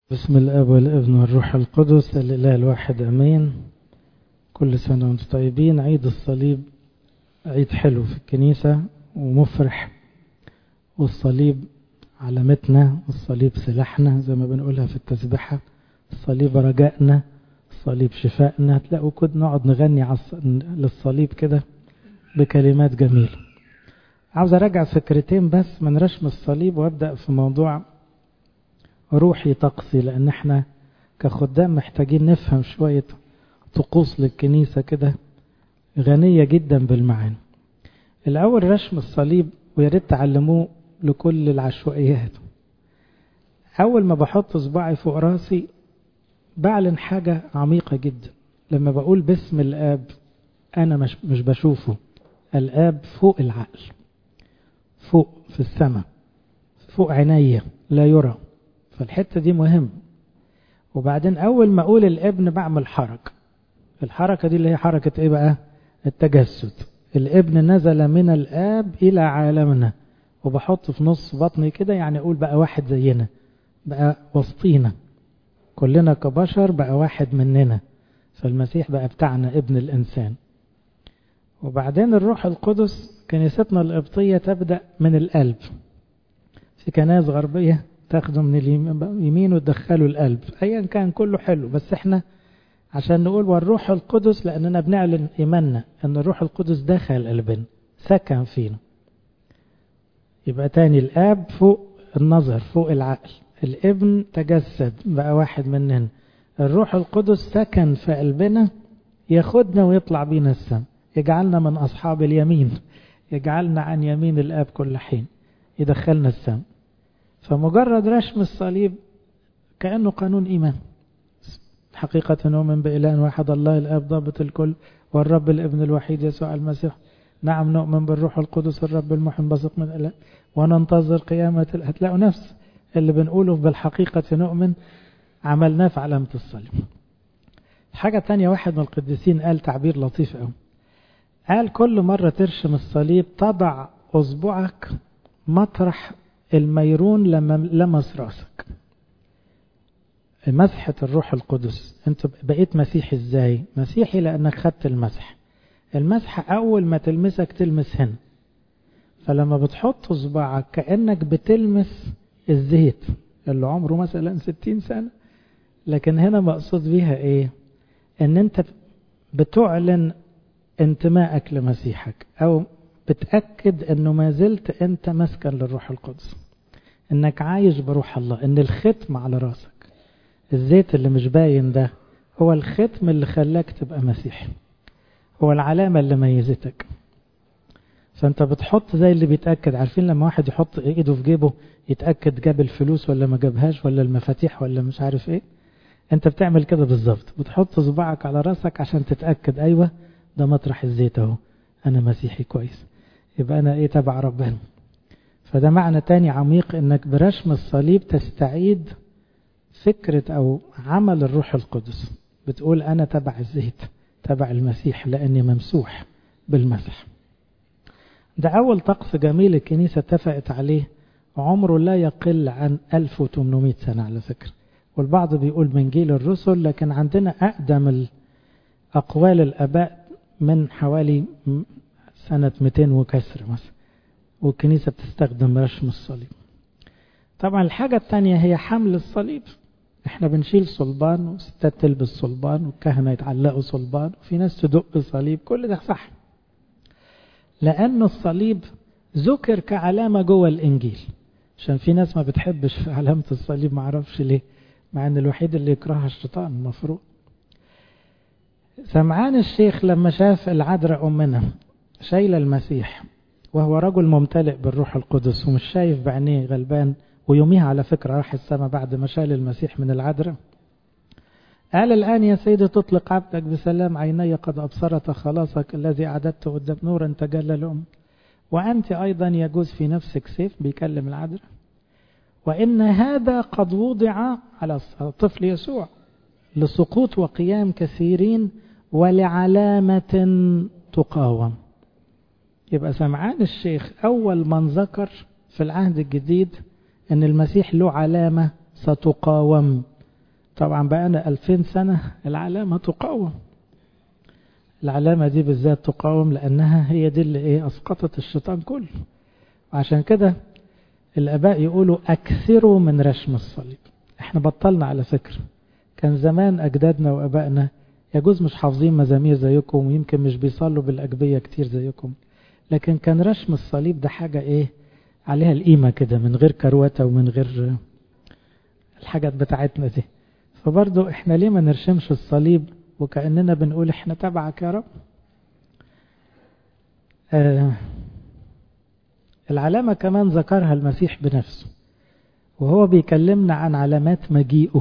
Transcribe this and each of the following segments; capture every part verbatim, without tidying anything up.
بسم الاب والابن والروح القدس الاله الواحد امين. كل سنه وانتم طيبين. عيد الصليب عيد حلو في الكنيسه ومفرح، والصليب علامتنا، والصليب سلاحنا زي ما بنقولها في التسبيحه، الصليب رجائنا، الصليب شفائنا. تلاقوا كده نقعد نغني للصليب كده بكلمات جميله. عاوز ارجع فكرتين بس من رسم الصليب وابدا في موضوع روحي طقسي، لان احنا كخدام محتاجين نفهم شوية طقوس للكنيسة كده غنية جدا بالمعاني. الاول رسم الصليب، وياريت تعلموه لكل العشوائيات. اول ما بحط صباعي فوق راسي بعلن حاجة عميقة جدا. لما بقول باسم الاب انا مش, مش بشوفه، الاب فوق العقل، فوق في السماء، فوق عيني لا يرى، فالحتة دي مهم. وبعدين اول ما اقول الابن بعمل حركة، الحركة دي اللي هي حركة ايه بقى؟ التجسد. الابن نزل من الاب الى عالمنا، وبحط في نص بطني كده، يعني اقول بقى واحد زينا، بقى وسطينا كلنا كبشر، بقى واحد مننا، فالمسيح بقى بتاعنا ابن الانسان. وبعدين الروح القدس، كنيستنا القبطية تبدأ من القلب. في كنائس غربية تاخده من اليمين وتدخله القلب، ايا كان كله حلو، بس احنا عشان نقول والروح القدس لاننا بنعلن ايماننا ان الروح القدس دخل قلبنا سكن فينا. يبقى تاني الاب فوق النظر، فوق العقل، الابن تجسد بقى واحد مننا، الروح القدس سكن في قلبنا، ياخدنا ويطلع بينا السماء، يجعلنا من اصحاب اليمين، يجعلنا عن يمين الاب كل حين، يدخلنا السماء. فمجرد رسم الصليب كأنه قانون إيمان. حقيقة نؤمن بإله واحد الله الآب ضابط الكل، والرب الابن الوحيد يسوع المسيح. نعم نؤمن بالروح القدس الرب المحن بثق من الآب، وننتظر قيامة. هتلاقوا نفس اللي بنقوله بالحقيقة نؤمن عملناه في علامة الصليب. حاجة تانية، واحد من القديسين قال تعبير لطيف قوي، قال كل مرة ترشم الصليب تضع أصبعك مطرح الميرون لما لمس راسك. مسحة الروح القدس، انت بقيت مسيحي ازاي؟ مسيحي لانك خدت المسح. المسحة اول ما تلمسك تلمس هنا، فلما بتحط صباعك كأنك بتلمس الزيت اللي عمره مثلا ستين سنة. لكن هنا مقصود بيها ايه؟ ان انت بتعلن انتمائك لمسيحك، او بتأكد انه ما زلت انت مسكن للروح القدس، انك عايش بروح الله، ان الختم على راسك، الزيت اللي مش باين ده هو الختم اللي خلاك تبقى مسيحي، هو العلامة اللي ميزتك. فانت بتحط زي اللي بيتأكد، عارفين لما واحد يحط ايده في جيبه يتأكد جاب الفلوس ولا ما جابهاش، ولا المفاتيح ولا مش عارف ايه، انت بتعمل كده بالظبط، بتحط صباعك على راسك عشان تتأكد ايوه ده مطرح الزيت اهو، انا مسيحي كويس، يبقى انا ايه؟ تبع ربنا. فده معنى تاني عميق، انك برشم الصليب تستعيد فكرة او عمل الروح القدس، بتقول انا تبع الزيت، تبع المسيح، لاني ممسوح بالمسح. ده اول طقس جميل الكنيسة اتفقت عليه، عمره لا يقل عن ألف وثمانمائة سنة على فكرة، والبعض بيقول من جيل الرسل، لكن عندنا اقدم اقوال الاباء من حوالي سنة مئتين وكسر مثلا، والكنيسة بتستخدم رشم الصليب. طبعا الحاجة الثانية هي حمل الصليب. احنا بنشيل صلبان، وستات تلبس صلبان، والكهنة يتعلقوا صلبان، وفي ناس تدق صليب، كل ده صح، لأن الصليب ذكر كعلامة جوه الإنجيل. عشان في ناس ما بتحبش في علامة الصليب، ما عرفش ليه، مع أن الوحيد اللي يكرهها الشيطان المفروض. سمعان الشيخ لما شاف العذراء أمنا شايلة المسيح وهو رجل ممتلئ بالروح القدس ومش شايف بعينيه، غلبان، ويوميها على فكرة راح السماء بعد ما شال المسيح من العذراء، قال الآن يا سيدي تطلق عبدك بسلام، عيني قد أبصرت خلاصك الذي أعددته قدام نورا تجلى لأم، وأنت أيضا يجوز في نفسك سيف، بيكلم العذراء، وإن هذا قد وضع على الطفل يسوع لسقوط وقيام كثيرين ولعلامة تقاوم. يبقى سمعان الشيخ أول من ذكر في العهد الجديد أن المسيح له علامة ستقاوم، طبعا بقى ألفين سنة العلامة تقاوم، العلامة دي بالذات تقاوم لأنها هي دي اللي إيه أسقطت الشيطان كله. وعشان كده الآباء يقولوا أكثروا من رشم الصليب. احنا بطلنا على فكرة، كان زمان أجدادنا وأبائنا يجوز مش حافظين مزامير زيكم ويمكن مش بيصلوا بالأجبية كتير زيكم، لكن كان رشم الصليب ده حاجة إيه عليها القيمة كده، من غير كروته ومن غير الحاجات بتاعتنا دي. فبرضو احنا ليه ما نرشمش الصليب وكأننا بنقول احنا تبعك يا رب. آه العلامة كمان ذكرها المسيح بنفسه وهو بيكلمنا عن علامات مجيئه.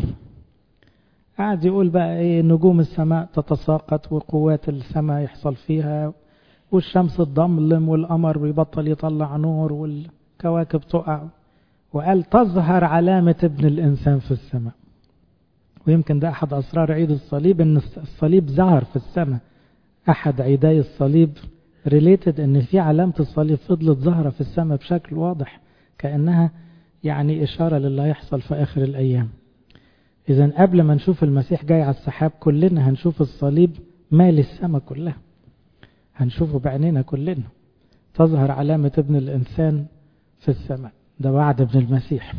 قاعد يقول بقى ايه، نجوم السماء تتساقط وقوات السماء يحصل فيها، والشمس تضلم والقمر بيبطل يطلع نور والكواكب تقع، وقال تظهر علامة ابن الإنسان في السماء. ويمكن ده أحد أسرار عيد الصليب، إن الصليب ظهر في السماء. أحد عيدي الصليب ريليتد إن في علامة الصليب فضلت ظاهرة في السماء بشكل واضح، كأنها يعني إشارة للي هيحصل في آخر الأيام. إذن قبل ما نشوف المسيح جاي على السحاب كلنا هنشوف الصليب مال السماء كلها، هنشوفه بعينينا كلنا. تظهر علامة ابن الإنسان في السماء، ده وعد ابن المسيح.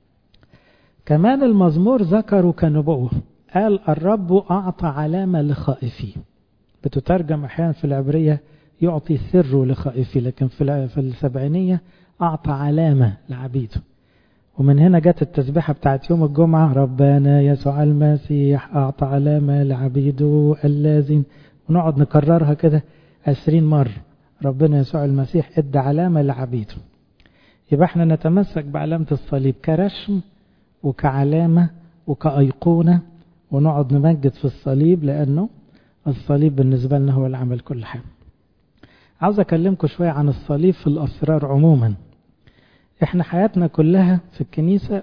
كمان المزمور ذكره كنبوة، قال الرب أعطى علامة لخائفيه. بتترجم أحيانا في العبرية يعطي سره لخائفيه، لكن في السبعينية أعطى علامة لعبيده. ومن هنا جت التسبيحة بتاعت يوم الجمعة، ربنا يسوع المسيح أعطى علامة لعبيده اللازم، ونقعد نكررها كده عشرين مرة. ربنا يسوع المسيح ادى علامة لعبيده. يبقى احنا نتمسك بعلامة الصليب كرشم وكعلامة وكأيقونة، ونقعد نمجد في الصليب لأنه الصليب بالنسبة لنا هو اللي عمل كل حاجة. عاوز أكلمكم شوية عن الصليب في الأسرار عموما. احنا حياتنا كلها في الكنيسة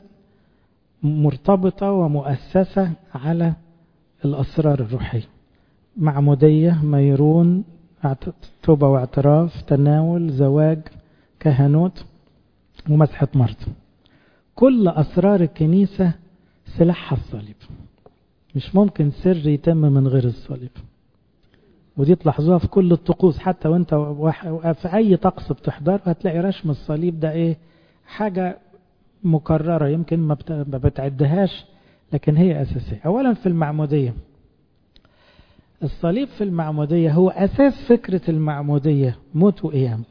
مرتبطة ومؤسسة على الأسرار الروحية، معمودية، ميرون، توبة واعتراف، تناول، زواج، كهنوت، ومسحة مرض. كل أسرار الكنيسة سلاحها الصليب، مش ممكن سر يتم من غير الصليب. ودي تلاحظوها في كل الطقوس، حتى وانت في أي طقس بتحضر هتلاقي رشم الصليب ده ايه حاجة مكررة، يمكن ما بتعدهاش لكن هي أساسية. أولا في المعمودية، الصليب في المعمودية هو أساس فكرة المعمودية، موت وقيام.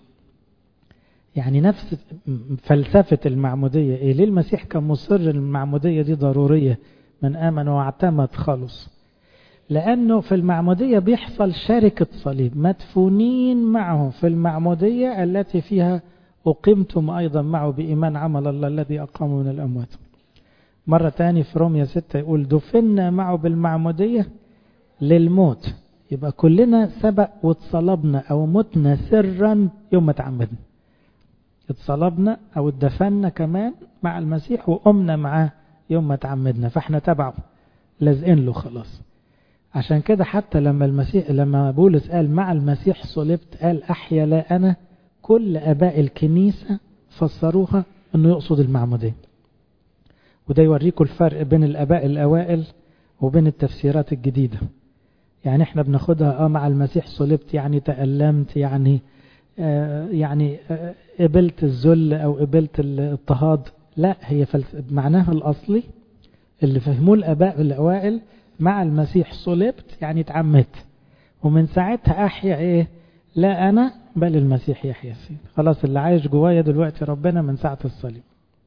يعني نفس فلسفة المعمودية إيه؟ ليه المسيح كان مصر المعمودية دي ضرورية، من آمن واعتمد خلص؟ لأنه في المعمودية بيحصل شركة صليب، مدفونين معه في المعمودية التي فيها أقمتم أيضا معه بإيمان عمل الله الذي أقام من الأموات. مرة تاني في رومية ستة يقول دفنا معه بالمعمودية للموت. يبقى كلنا سبق واتصلبنا أو متنا سرا يوم ما تعمدنا، اتصلبنا أو اتدفنا كمان مع المسيح وقمنا معاه يوم ما تعمدنا، فاحنا تبعه لازقين له خلاص. عشان كده حتى لما المسيح لما بولس قال مع المسيح صلبت، قال أحيا لا أنا، كل أباء الكنيسة فسروها أنه يقصد المعمودية. وده يوريكم الفرق بين الأباء الأوائل وبين التفسيرات الجديدة. يعني احنا بناخدها اه مع المسيح صلبت يعني تألمت، يعني آه يعني آه قبلت الذل أو قبلت الاضطهاد. لا، هي معناها الأصلي اللي فهموه الأباء الأوائل، مع المسيح صلبت يعني تعمدت، ومن ساعتها أحيا إيه؟ لا أنا بل المسيح يحيا فيه. خلاص اللي عايش جوايا دلوقتي ربنا من ساعة الصليب.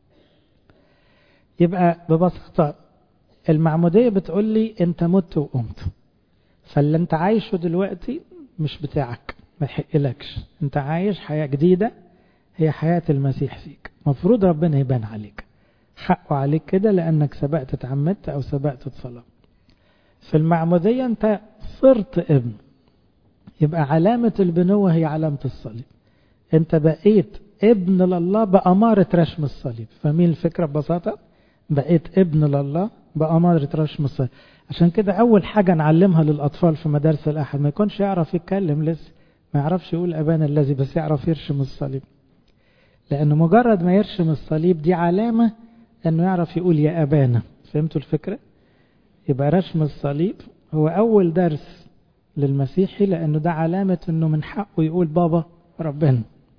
يبقى ببساطة المعمودية بتقول لي أنت مت وقمت، فاللي أنت عايشه دلوقتي مش بتاعك، ما يحقلكش. أنت عايش حياة جديدة هي حياة المسيح فيك، مفروض ربنا يبان عليك، حقه عليك كده لأنك سبقت تعمدت أو سبقت تصلب. في المعمودية أنت صرت ابن، يبقى علامة البنوة هي علامة الصليب. أنت بقيت ابن لله بأمارة رشم الصليب. فاهمين الفكرة ببساطة؟ بقيت ابن لله بأمارة رشم الصليب. عشان كده أول حاجة نعلمها للأطفال في مدارس الأحد، ما يكونش يعرف يتكلم لسه، ما يعرفش يقول أبانا الذي، بس يعرف يرشم الصليب. لأنه مجرد ما يرشم الصليب دي علامة أنه يعرف يقول يا أبانا. فهمتوا الفكرة؟ يبقى رسم الصليب هو أول درس للمسيحي، لأنه ده علامة أنه من حقه يقول بابا ربنا.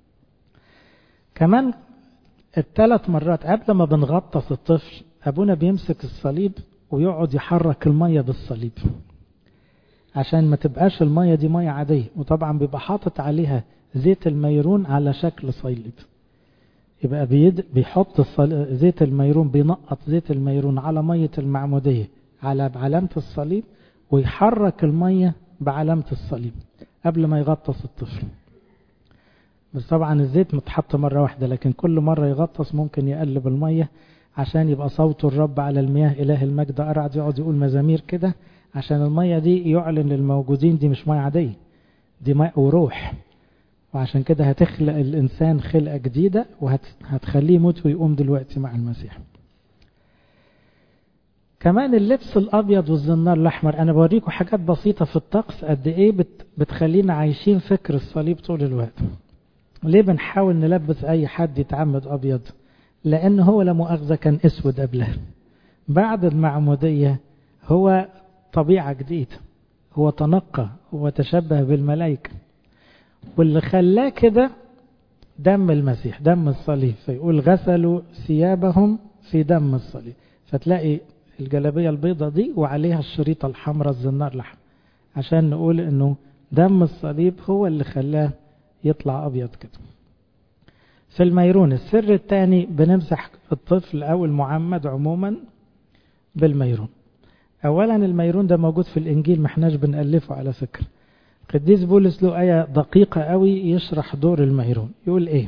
كمان الثلاث مرات قبل ما بنغطس الطفل أبونا بيمسك الصليب ويقعد يحرك المية بالصليب عشان ما تبقاش المية دي مية عادية، وطبعا بيبقى حاطط عليها زيت الميرون على شكل صليب. يبقى بيد بيحط زيت الميرون، بينقط زيت الميرون على مية المعمودية على علامة الصليب، ويحرك المية بعلامة الصليب قبل ما يغطس الطفل. بس طبعا الزيت متحط مرة واحدة، لكن كل مرة يغطس ممكن يقلب المية عشان يبقى صوت الرب على المياه إله المجد أرعد، يقعد يقول مزامير كده عشان المية دي يعلن للموجودين دي مش مية عادية، دي ماء وروح. وعشان كده هتخلق الإنسان خلقة جديدة وهتخليه يموت ويقوم دلوقتي مع المسيح. كمان اللبس الأبيض والزنار الأحمر، أنا بوريكم حاجات بسيطة في الطقس قد إيه بتخلينا عايشين فكر الصليب طول الوقت. ليه بنحاول نلبس أي حد يتعمد أبيض؟ لأن هو لا مؤاخذة كان أسود قبلها. بعد المعمودية هو طبيعة جديدة، هو تنقى، هو تشبه بالملائكة، واللي خلاه كده دم المسيح، دم الصليب. فيقول غسلوا ثيابهم في دم الصليب، فتلاقي الجلابية البيضة دي وعليها الشريطة الحمراء الزنار الأحمر، عشان نقول إنه دم الصليب هو اللي خلاه يطلع أبيض كده. في الميرون السر الثاني بنمسح الطفل أو المعمد عموما بالميرون. أولا الميرون ده موجود في الإنجيل، ما احناش بنألفه على فكرة. قديس بولس له آية دقيقة قوي يشرح دور الميرون. يقول إيه؟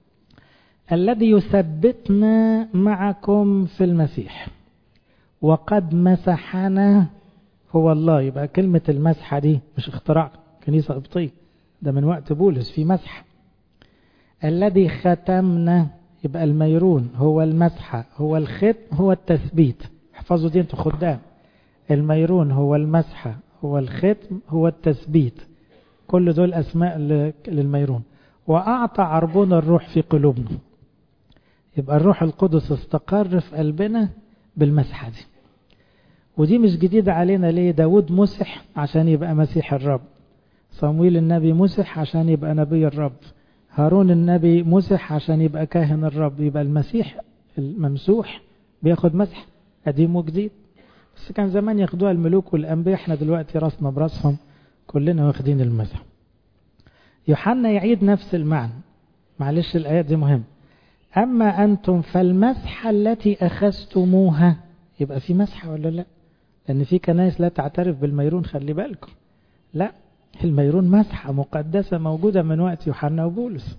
الذي يثبتنا معكم في المسيح وقد مسحنا هو الله. يبقى كلمة المسحة دي مش اختراع كنيسة قبطية، ده من وقت بولس في مسح. الذي ختمنا، يبقى الميرون هو المسحة، هو الختم، هو التثبيت. احفظوا دي انتوا خدام. الميرون هو المسحة، هو الختم، هو التثبيت. كل دول أسماء للميرون. وأعطى عربون الروح في قلوبنا. يبقى الروح القدس استقر في قلبنا بالمسحة دي. ودي مش جديدة علينا. ليه؟ داود مسح عشان يبقى مسيح الرب، صمويل النبي مسح عشان يبقى نبي الرب، هارون النبي مسح عشان يبقى كاهن الرب. يبقى المسيح الممسوح بياخد مسح قديم وجديد. بس كان زمان ياخدوها الملوك والأنبياء، احنا دلوقتي راسنا براسهم كلنا واخدين المسح. يوحنا يعيد نفس المعنى، معلش الآيات دي مهم. أما أنتم فالمسحة التي أخذتموها. يبقى في مسحة ولا لا؟ لأن في كنائس لا تعترف بالميرون، خلي بالكم. لا، الميرون مسحة مقدسة موجودة من وقت يوحنا وبولس.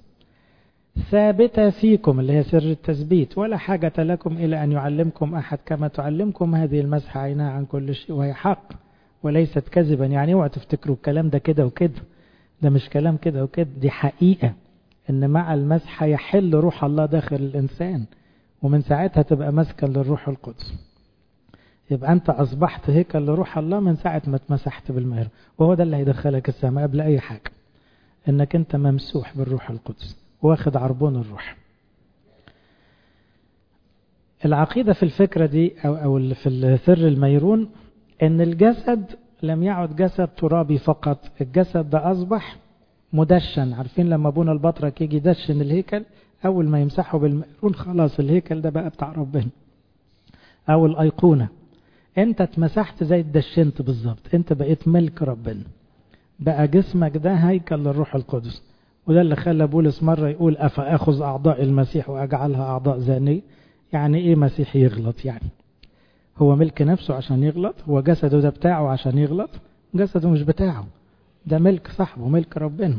ثابتة فيكم، اللي هي سر التثبيت، ولا حاجة لكم إلى أن يعلمكم أحد كما تعلمكم هذه المسحة عينها عن كل شيء وهي حق وليست كذبا. يعني اوعوا تفتكروا الكلام ده كده وكده، ده مش كلام كده وكده، دي حقيقة ان مع المسحة يحل روح الله داخل الانسان، ومن ساعتها تبقى مسكن للروح القدس. يبقى انت اصبحت هيكل لروح الله من ساعة ما اتمسحت بالميرون، وهو ده اللي هيدخلك السماء قبل اي حاجة، انك انت ممسوح بالروح القدس واخد عربون الروح. العقيدة في الفكرة دي او او في سر الميرون ان الجسد لم يعد جسد ترابي فقط، الجسد ده اصبح مدشن. عارفين لما ابونا البطرك يجي يدشن الهيكل، اول ما يمسحه بالميرون خلاص الهيكل ده بقى بتاع ربنا. او الايقونة، انت اتمسحت زي الدشنت بالظبط، انت بقيت ملك ربنا، بقى جسمك ده هيكل للروح القدس. وده اللي خلى بولس مرة يقول افاخذ اعضاء المسيح واجعلها اعضاء زانية. يعني ايه مسيح يغلط؟ يعني هو ملك نفسه عشان يغلط؟ هو جسده ده بتاعه عشان يغلط؟ جسده مش بتاعه، ده ملك صاحبه، ملك ربنا.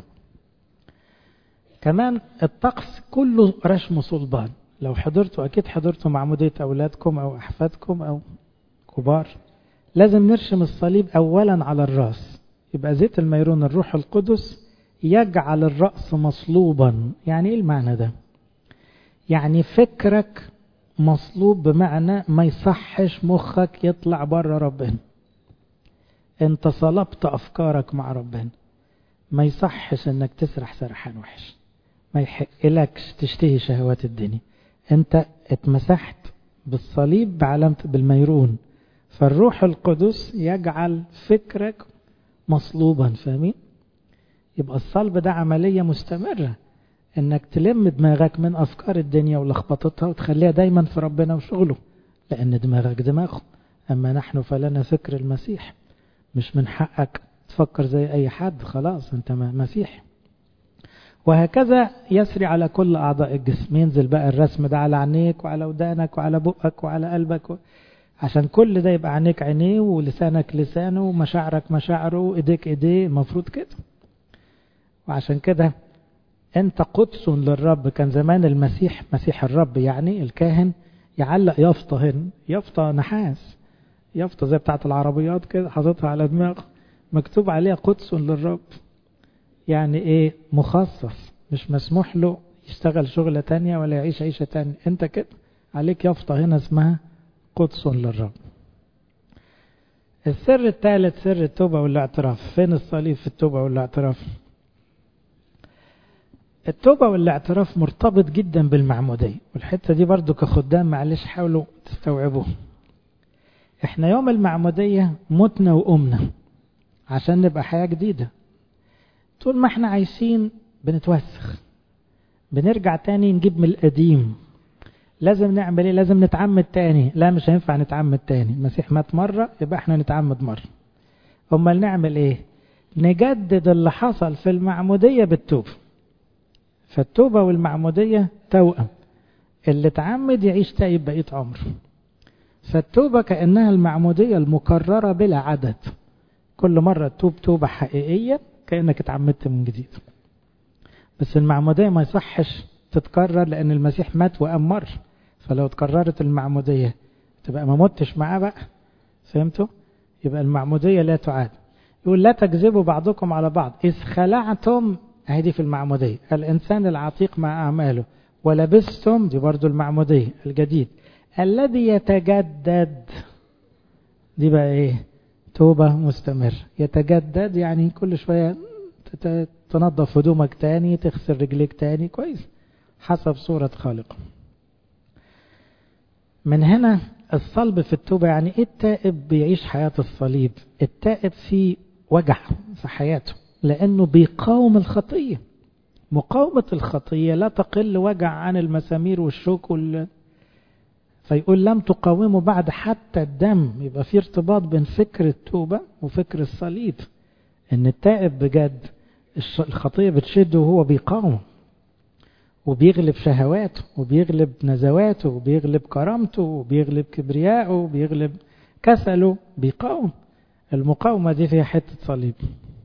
كمان الطقس كله رشم صلبان. لو حضرتوا أكيد حضرتوا معمودية أولادكم أو أحفادكم أو كبار، لازم نرشم الصليب أولا على الرأس. يبقى زيت الميرون الروح القدس يجعل الرأس مصلوبا. يعني إيه المعنى ده؟ يعني فكرك مصلوب، بمعنى ما يصحش مخك يطلع بره ربنا. انت صلبت أفكارك مع ربنا، ما يصحش انك تسرح سرحان وحش، ما يحقلكش تشتهي شهوات الدنيا. انت اتمسحت بالصليب بعلامة بالميرون، فالروح القدس يجعل فكرك مصلوبا. فاهمين؟ يبقى الصلب ده عملية مستمرة، انك تلم دماغك من افكار الدنيا ولخبطتها وتخليها دايما في ربنا وشغله، لان دماغك دماغه. اما نحن فلنا فكر المسيح. مش من حقك تفكر زي اي حد، خلاص انت مسيحي. وهكذا يسري على كل اعضاء الجسم. ينزل بقى الرسم ده على عينيك وعلى ودانك وعلى بقك وعلى قلبك و... عشان كل ده يبقى عينيك عينيه ولسانك لسانه ومشاعرك مشاعره وايديك ايديه. المفروض كده. وعشان كده انت قدس للرب. كان زمان المسيح، مسيح الرب يعني الكاهن، يعلق يافطة هنا، يافطة نحاس، يافطة زي بتاعت العربيات كده، حاططها على دماغه مكتوب عليها قدس للرب. يعني ايه؟ مخصص، مش مسموح له يشتغل شغلة تانية ولا يعيش عيشة تانية. انت كده عليك يافطة هنا اسمها قدس للرب. السر الثالث سر التوبة والاعتراف. فين الصليب في التوبة والاعتراف؟ التوبة والاعتراف مرتبط جدا بالمعمودية، والحتة دي برضو كخدام معلش حاولوا تستوعبوه. احنا يوم المعمودية متنا وقمنا عشان نبقى حياة جديدة. طول ما احنا عايشين بنتوسخ، بنرجع تاني نجيب من القديم. لازم نعمل ايه؟ لازم نتعمد تاني. لا مش هينفع نتعمد تاني، المسيح مات مرة يبقى احنا نتعمد مرة. امال نعمل ايه؟ نجدد اللي حصل في المعمودية بالتوبة. فالتوبة والمعمودية توأم، اللي تعمد يعيش تايب بقية عمره. فالتوبة كأنها المعمودية المكررة بلا عدد. كل مرة تتوب توبة حقيقية كأنك اتعمدت من جديد. بس المعمودية ما يصحش تتكرر، لأن المسيح مات وقام مرة. فلو تكررت المعمودية تبقى ما متش معاه بقى. فهمتوا؟ يبقى المعمودية لا تعاد. يقول لا تكذبوا بعضكم على بعض إذ خلعتم، هذه في المعمودية، الإنسان العتيق مع أعماله، ولبستم، دي برضو المعمودية الجديد الذي يتجدد. دي بقى ايه؟ توبة مستمر. يتجدد يعني كل شوية تنظف هدومك تاني، تغسل رجليك تاني كويس حسب صورة خالق. من هنا الصلب في التوبة. يعني ايه التائب بيعيش حياة الصليب؟ التائب في وجع في حياته، لأنه بيقاوم الخطية. مقاومة الخطية لا تقل وجع عن المسامير والشوك وال... فيقول لم تقاوموا بعد حتى الدم. يبقى في ارتباط بين فكر التوبة وفكر الصليب. ان التائب بجد الخطية بتشده وهو بيقاوم، وبيغلب شهواته وبيغلب نزواته وبيغلب كرامته وبيغلب كبرياءه وبيغلب كسله. بيقاوم. المقاومة دي فيها حتة صليب.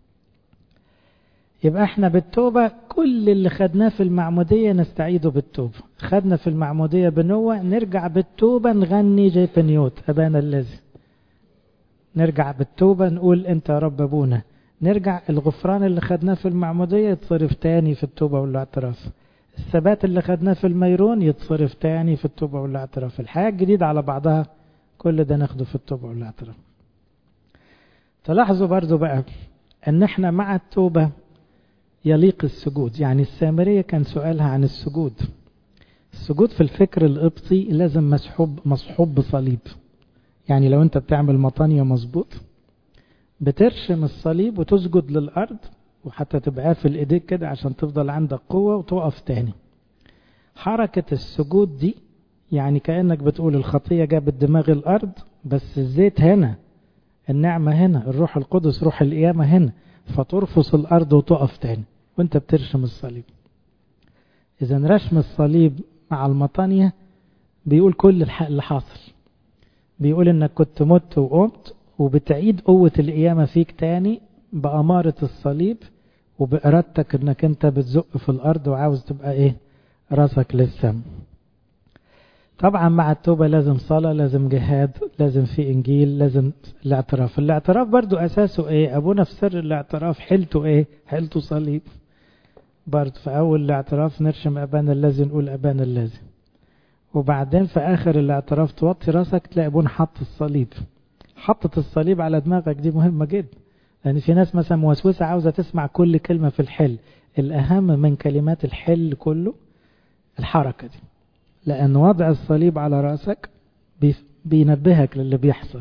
يبقى احنا بالتوبة كل اللي خدناه في المعمودية نستعيده بالتوبة. خدنا في المعمودية بنوة، نرجع بالتوبة نغني جيبنيوت أبانا الذي. نرجع بالتوبة نقول انت يا رب أبونا. نرجع الغفران اللي خدناه في المعمودية يتصرف تاني في التوبة والاعتراف. الثبات اللي خدناه في الميرون يتصرف تاني في التوبة والاعتراف. الحياة الجديدة على بعضها كل ده ناخده في التوبة والاعتراف. تلاحظوا برضو بقى ان احنا مع التوبة يليق السجود. يعني السامرية كان سؤالها عن السجود. السجود في الفكر القبطي لازم مسحوب مصحوب بصليب. يعني لو انت بتعمل مطانية مظبوط بترشم الصليب وتسجد للأرض، وحتى تبقى في الايديك كده عشان تفضل عندك قوة وتقف تاني. حركة السجود دي يعني كأنك بتقول الخطية جابت دماغ الأرض، بس الزيت هنا، النعمة هنا، الروح القدس روح القيامة هنا، فترفص الأرض وتقف تاني وانت بترشم الصليب. إذا رشم الصليب مع المطانية بيقول كل الحق اللي حاصل. بيقول انك كنت مت وقمت، وبتعيد قوة القيامة فيك تاني بأمارة الصليب، وبإرادتك انك انت بتزق في الأرض وعاوز تبقى ايه؟ راسك للسم. طبعا مع التوبة لازم صلاة، لازم جهاد، لازم في إنجيل، لازم الاعتراف. الاعتراف برضو أساسه إيه؟ أبونا في سر الاعتراف حلته إيه؟ حلته صليب. برضو في أول الاعتراف نرشم أبانا الذي، نقول أبانا الذي. وبعدين في آخر الاعتراف توطي راسك تلاقي أبونا حط الصليب. حطت الصليب على دماغك دي مهمة جدا، لأن في ناس مثلا موسوسة عاوزة تسمع كل كلمة في الحل. الأهم من كلمات الحل كله الحركة دي، لأن وضع الصليب على رأسك بينبهك للي بيحصل.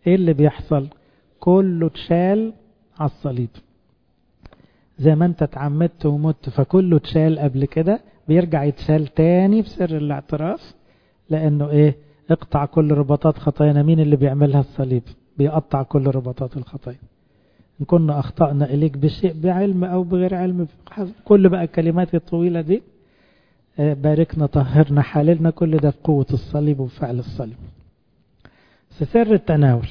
ايه اللي بيحصل؟ كله اتشال على الصليب. زي ما انت اتعمدت ومت فكله اتشال قبل كده، بيرجع يتشال تاني في سر الاعتراف. لانه ايه؟ اقطع كل رباطات خطايانا. مين اللي بيعملها؟ الصليب بيقطع كل رباطات الخطايا. إن كنا أخطأنا إليك بشيء بعلم أو بغير علم، كل بقى الكلمات الطويلة دي، باركنا طهرنا حللنا، كل ده بقوة الصليب وفعل الصليب. سر التناول.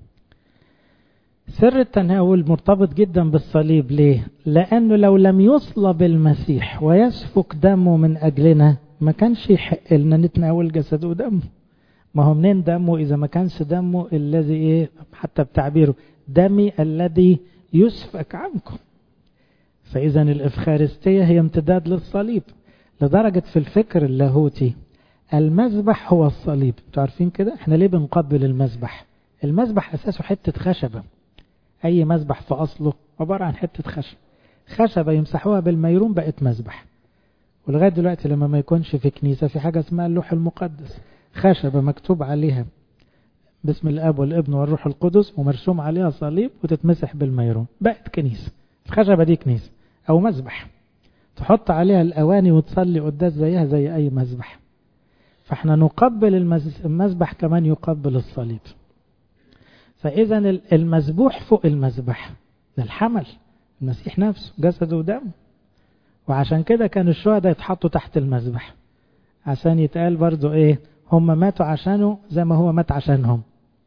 سر التناول مرتبط جدا بالصليب. ليه؟ لأنه لو لم يصلب المسيح ويسفك دمه من أجلنا ما كانش يحق لنا نتناول جسده ودمه. ما هو منين دمه إذا ما كانش دمه الذي إيه؟ حتى بتعبيره دمي الذي يسفك عنكم. فإذا الإفخارستية هي امتداد للصليب، لدرجة في الفكر اللاهوتي المذبح هو الصليب. تعرفين كده؟ احنا ليه بنقبل المذبح؟ المذبح أساسه حتة خشبة. أي مذبح في أصله عبارة عن حتة خشب، خشبة يمسحوها بالميرون بقت مذبح. ولغاية دلوقتي لما ما يكونش في كنيسة في حاجة اسمها اللوح المقدس، خشبة مكتوب عليها باسم الاب والابن والروح القدس ومرسوم عليها صليب وتتمسح بالميرون، بقت كنيسة. الخشبة دي كنيسة او مذبح، تحط عليها الاواني وتصلي قداس زيها زي اي مذبح. فاحنا نقبل المذبح كمان يقبل الصليب. فاذا المذبوح فوق المذبح ده الحمل، المسيح نفسه جسده ودمه. وعشان كده كان الشهداء يتحطوا تحت المذبح عشان يتقال برضو ايه؟ هم ماتوا عشانه زي ما هو مات عشانهم.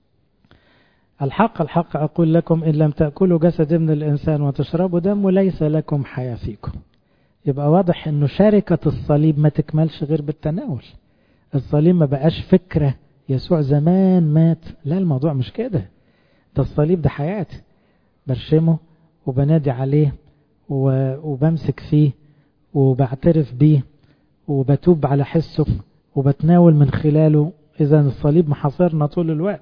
الحق الحق أقول لكم إن لم تأكلوا جسد ابن الإنسان وتشربوا دمه ليس لكم حياة فيكم. يبقى واضح إنه شركة الصليب ما تكملش غير بالتناول. الصليب ما بقاش فكرة يسوع زمان مات، لا الموضوع مش كده. ده الصليب ده حياتي، برشمه وبنادي عليه وبمسك فيه وبعترف بيه وبتوب على حسه وبتناول من خلاله. إذا الصليب محاصرنا طول الوقت.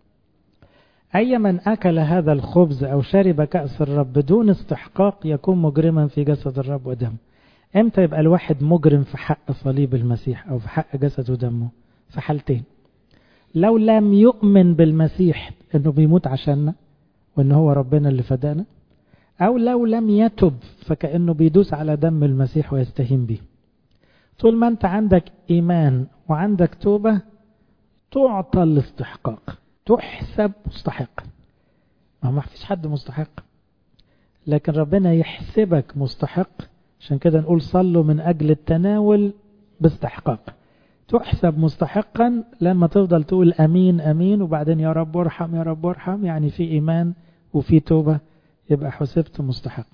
أي من أكل هذا الخبز أو شرب كأس الرب بدون استحقاق يكون مجرما في جسد الرب ودمه. امتى يبقى الواحد مجرم في حق صليب المسيح أو في حق جسد ودمه؟ في حالتين: لو لم يؤمن بالمسيح أنه بيموت عشاننا وأنه هو ربنا اللي فدانا، أو لو لم يتب فكأنه بيدوس على دم المسيح ويستهين به. طول ما أنت عندك إيمان وعندك توبة تعطى الاستحقاق، تحسب مستحق. ما فيش حد مستحق، لكن ربنا يحسبك مستحق. عشان كده نقول صلوا من أجل التناول باستحقاق. تحسب مستحقا لما تفضل تقول أمين أمين وبعدين يا رب ارحم يا رب ارحم، يعني في إيمان وفي توبة، يبقى حسبت مستحق.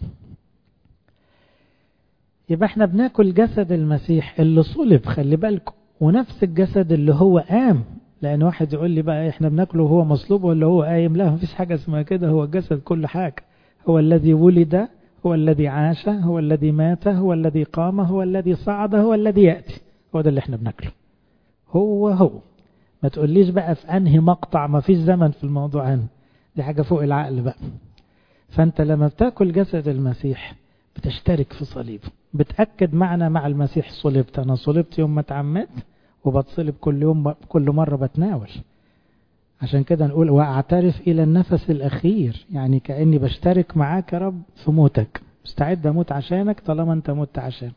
يبقى احنا بناكل جسد المسيح اللي صلب، خلي بالكم، ونفس الجسد اللي هو قام. لأن واحد يقول لي بقى احنا بناكله وهو مصلوب ولا هو قايم؟ لا، مفيش حاجة اسمها كده. هو الجسد كل حاجة. هو الذي ولد، هو الذي عاش، هو الذي مات، هو الذي قام، هو الذي صعد، هو الذي يأتي. هو ده اللي احنا بناكله. هو هو ما تقوليش بقى في أنهي مقطع، ما فيش زمن في الموضوع هنا، دي حاجة فوق العقل بقى. فأنت لما بتاكل جسد المسيح بتشترك في صليبه، بتأكد معنا مع المسيح صلبت. أنا صلبت يوم ما اتعمدت وبتصلب كل يوم، كل مرة بتناول. عشان كده نقول وأعترف إلى النفس الأخير، يعني كأني بشترك معاك يا رب في موتك، مستعد أموت عشانك طالما أنت مت عشان.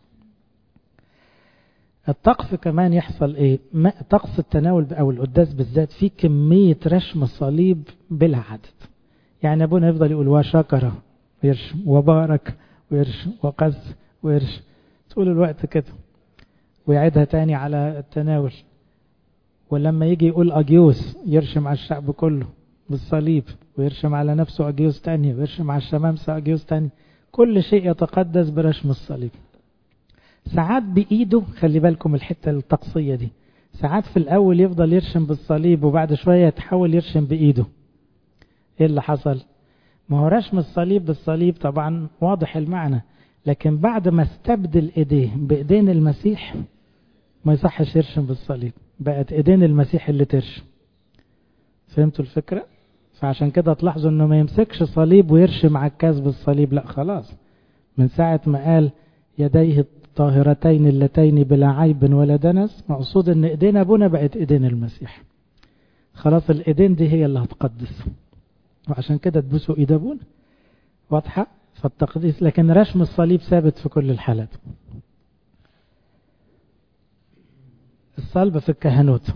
الطقس كمان يحصل إيه؟ طقس التناول أو القداس بالذات فيه كمية رشم الصليب بلا عدد. يعني أبونا يفضل يقول وشكر ويرشم وبارك ويرشم وقس ويرشم طول الوقت كده، ويعيدها تاني على التناول. ولما يجي يقول أجيوس يرشم على الشعب كله بالصليب، ويرشم على نفسه أجيوس تاني، ويرشم على الشمامسة أجيوس تاني. كل شيء يتقدس برشم الصليب. ساعات بإيده، خلي بالكم الحتة الطقسية دي، ساعات في الأول يفضل يرشم بالصليب وبعد شوية يتحول يرشم بإيده. إيه اللي حصل؟ ما هو رشم الصليب بالصليب طبعا واضح المعنى، لكن بعد ما استبدل إيديه بإيدين المسيح ما يصحش يرشم بالصليب، بقت إيدين المسيح اللي ترشم. فهمتوا الفكرة؟ فعشان كده تلاحظوا إنه ما يمسكش صليب ويرشم عكاز بالصليب، لا خلاص. من ساعة ما قال يديه الطاهرتين اللتين بلا عيب ولا دنس، مقصود إن إيدين أبونا بقت إيدين المسيح. خلاص الإيدين دي هي اللي هتقدس، وعشان كده تبوسوا إيد أبونا، واضحة؟ فالتقديس، لكن رسم الصليب ثابت في كل الحالات. الصلب في الكهنوت،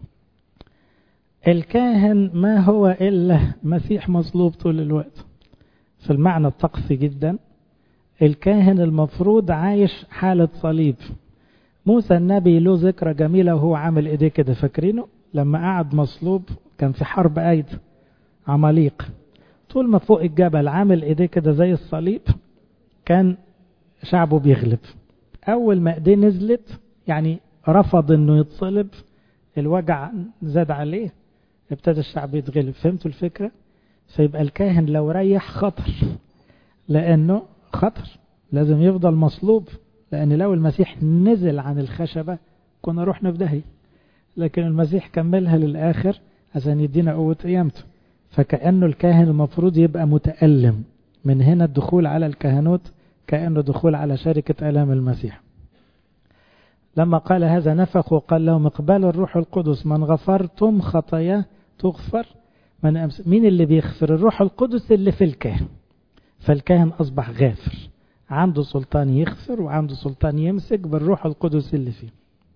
الكاهن ما هو إلا مسيح مصلوب طول الوقت في المعنى الطقسي جدا. الكاهن المفروض عايش حالة صليب. موسى النبي له ذكرى جميلة وهو عامل ايديه كده، فاكرينه لما قعد مصلوب كان في حرب ايد عماليق، طول ما فوق الجبل عامل ايديه كده زي الصليب كان شعبه بيغلب. اول ما ايديه نزلت يعني رفض انه يتصلب، الوجع زاد عليه، ابتدى الشعب يتغلب. فهمتوا الفكرة؟ فيبقى الكاهن لو ريح خطر، لانه خطر لازم يفضل مصلوب، لان لو المسيح نزل عن الخشبة كنا رحنا في داهية، لكن المسيح كملها للآخر عشان يدينا قوة قيامته. فكأنه الكاهن المفروض يبقى متألم. من هنا الدخول على الكهنوت كأنه دخول على شركة آلام المسيح. لما قال هذا نفخ وقال لهم اقبلوا الروح القدس، من غفرتم خطاياه تغفر. من أمس... مين اللي بيغفر؟ الروح القدس اللي في الكاهن. فالكاهن أصبح غافر، عنده سلطان يغفر وعنده سلطان يمسك بالروح القدس اللي فيه.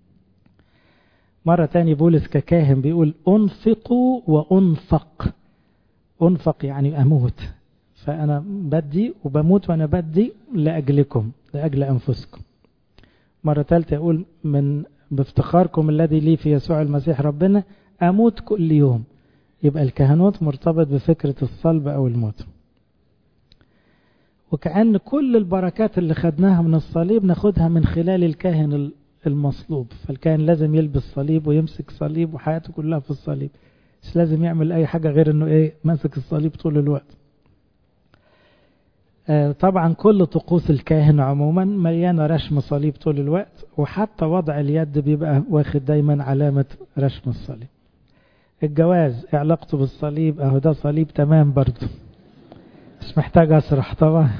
مرة تاني بولس ككاهن بيقول أنفقوا وأنفق. أنفق يعني أموت، فأنا بدي وبموت وأنا بدي لأجلكم، لأجل أنفسكم. مرة ثالثة يقول من بافتخاركم الذي لي في يسوع المسيح ربنا أموت كل يوم. يبقى الكهنوت مرتبط بفكرة الصلب أو الموت. وكأن كل البركات اللي خدناها من الصليب ناخدها من خلال الكاهن المصلوب. فالكاهن لازم يلبس صليب ويمسك صليب وحياته كلها في الصليب، مش لازم يعمل أي حاجة غير أنه إيه ماسك الصليب طول الوقت. آه طبعا كل طقوس الكاهن عموما مليانة رشم صليب طول الوقت، وحتى وضع اليد بيبقى واخد دايما علامة رشم الصليب. الجواز علاقته بالصليب اهو ده صليب تمام برضو، مش محتاج أشرح طبعا.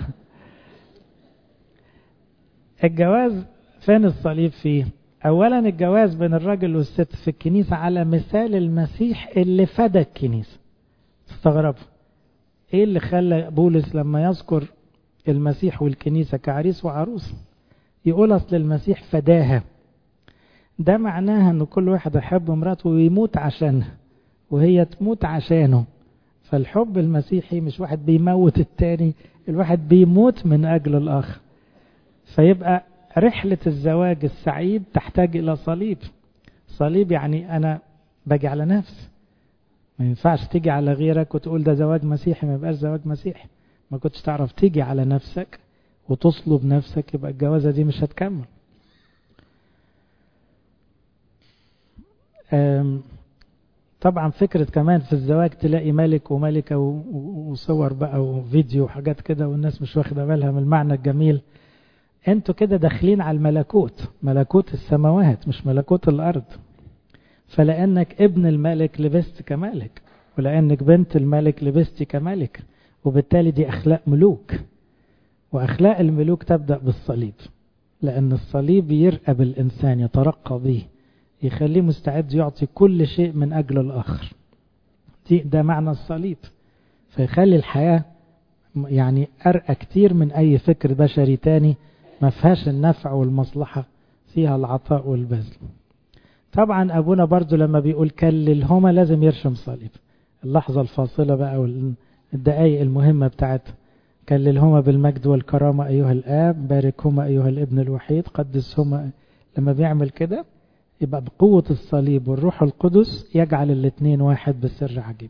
الجواز فين الصليب فيه؟ أولا الجواز بين الرجل والست في الكنيسة على مثال المسيح اللي فدى الكنيسة. تستغربوا ايه اللي خلى بولس لما يذكر المسيح والكنيسة كعريس وعروس يقول أصل المسيح فداها؟ ده معناها أن كل واحد يحب مراته ويموت عشانها وهي تموت عشانه. فالحب المسيحي مش واحد بيموت التاني، الواحد بيموت من أجل الآخر. فيبقى رحلة الزواج السعيد تحتاج إلى صليب. صليب يعني أنا باجي على نفسي، ما ينفعش تيجي على غيرك وتقول ده زواج مسيحي، ما يبقاش زواج مسيحي. ما كنتش تعرف تيجي على نفسك وتصلب نفسك، يبقى الجوازة دي مش هتكمل. طبعا فكرة كمان في الزواج تلاقي ملك وملكة وصور بقى وفيديو وحاجات كده، والناس مش واخدة بالها من المعنى الجميل. انتوا كده داخلين على الملكوت، ملكوت السماوات مش ملكوت الأرض. فلأنك ابن الملك لبست كملك، ولأنك بنت الملك لبست كملك، وبالتالي دي أخلاق ملوك. وأخلاق الملوك تبدأ بالصليب، لأن الصليب يرقب الإنسان، يترقى به، يخليه مستعد يعطي كل شيء من أجل الآخر. دي ده معنى الصليب. فيخلي الحياة يعني أرقى كتير من أي فكر بشري تاني ما فيهاش النفع والمصلحة، فيها العطاء والبذل. طبعا أبونا برضو لما بيقول كللهما لازم يرشم صليب. اللحظة الفاصلة بقى والدقائق المهمة بتاعت كللهما بالمجد والكرامة أيها الآب، باركهما أيها الابن الوحيد، قدسهما. لما بيعمل كده يبقى بقوة الصليب والروح القدس يجعل الاثنين واحد بسر عجيب.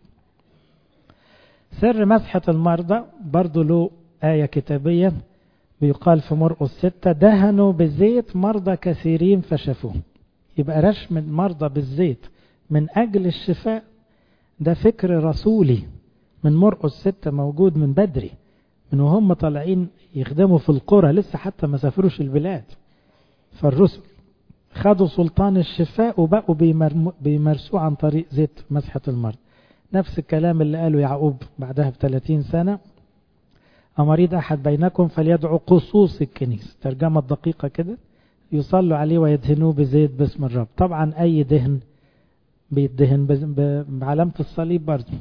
سر مسحة المرضى برضو له آية كتابية بيقال في مرقس ستة دهنوا بالزيت مرضى كثيرين فشفوه. يبقى رشم المرضى بالزيت من أجل الشفاء ده فكر رسولي من مرقس ستة، موجود من بدري، من وهم طالعين يخدموا في القرى، لسه حتى ما سافروش البلاد. فالرسل خدوا سلطان الشفاء وبقوا بيمارسوه عن طريق زيت مسحة المرض. نفس الكلام اللي قاله يعقوب بعدها بثلاثين سنة، أمريض أحد بينكم فليدعو قصوص الكنيسة، ترجمة دقيقة كده، يصلوا عليه ويدهنوه بزيت باسم الرب. طبعا أي دهن بيدهن بعلامة الصليب برضه.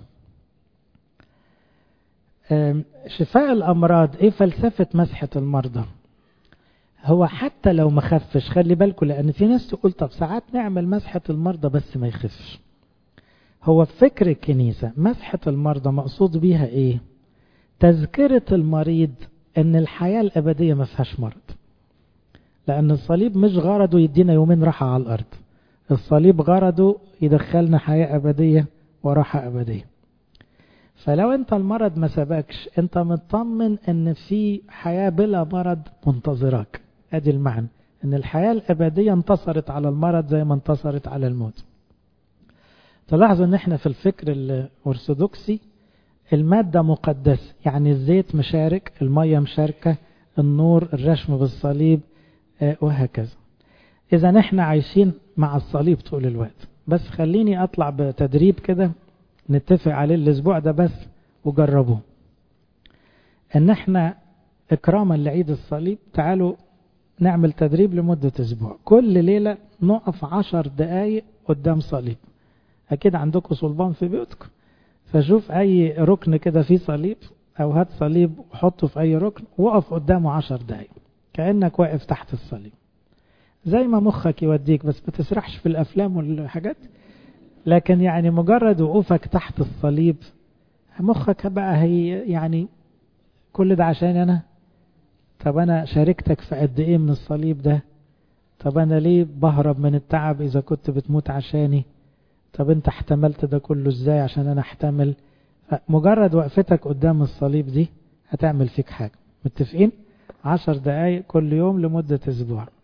شفاء الأمراض، ايه فلسفة مسحة المرضى؟ هو حتى لو ما خفش، خلي بالكم، لأن في ناس تقول طب ساعات نعمل مسحة المرضى بس ما يخفش. هو فكر الكنيسة مسحة المرضى مقصود بيها ايه؟ تذكرة المريض ان الحياة الأبدية ما فيهاش مرض، لأن الصليب مش غرضه يدينا يومين راحة على الأرض، الصليب غرضه يدخلنا حياة أبدية وراحة أبدية. فلو انت المرض ما سبكش، انت مطمن ان في حياة بلا مرض منتظرك. ادي المعنى، ان الحياة الأبدية انتصرت على المرض زي ما انتصرت على الموت. تلاحظوا ان احنا في الفكر الأرثوذكسي المادة مقدسة، يعني الزيت مشارك، المية مشاركة، النور، الرشم بالصليب، وهكذا. اذا احنا عايشين مع الصليب طول الوقت. بس خليني اطلع بتدريب كده نتفق عليه الاسبوع ده بس وجربوه، ان احنا اكراما لعيد الصليب تعالوا نعمل تدريب لمدة اسبوع، كل ليلة نقف عشر دقايق قدام صليب. اكيد عندكم صلبان في بيوتكم، فشوف اي ركن كده فيه صليب او هات صليب وحطه في اي ركن وقف قدامه عشر دقايق كأنك واقف تحت الصليب، زي ما مخك يوديك، بس ما تسرحش في الافلام والحاجات، لكن يعني مجرد وقوفك تحت الصليب مخك بقى هي يعني كل ده عشان انا، طب انا شاركتك في قد ايه من الصليب ده، طب انا ليه بهرب من التعب اذا كنت بتموت عشاني، طب انت احتملت ده كله ازاي عشان انا احتمل. مجرد وقفتك قدام الصليب دي هتعمل فيك حاجة. متفقين؟ عشر دقايق كل يوم لمدة اسبوع.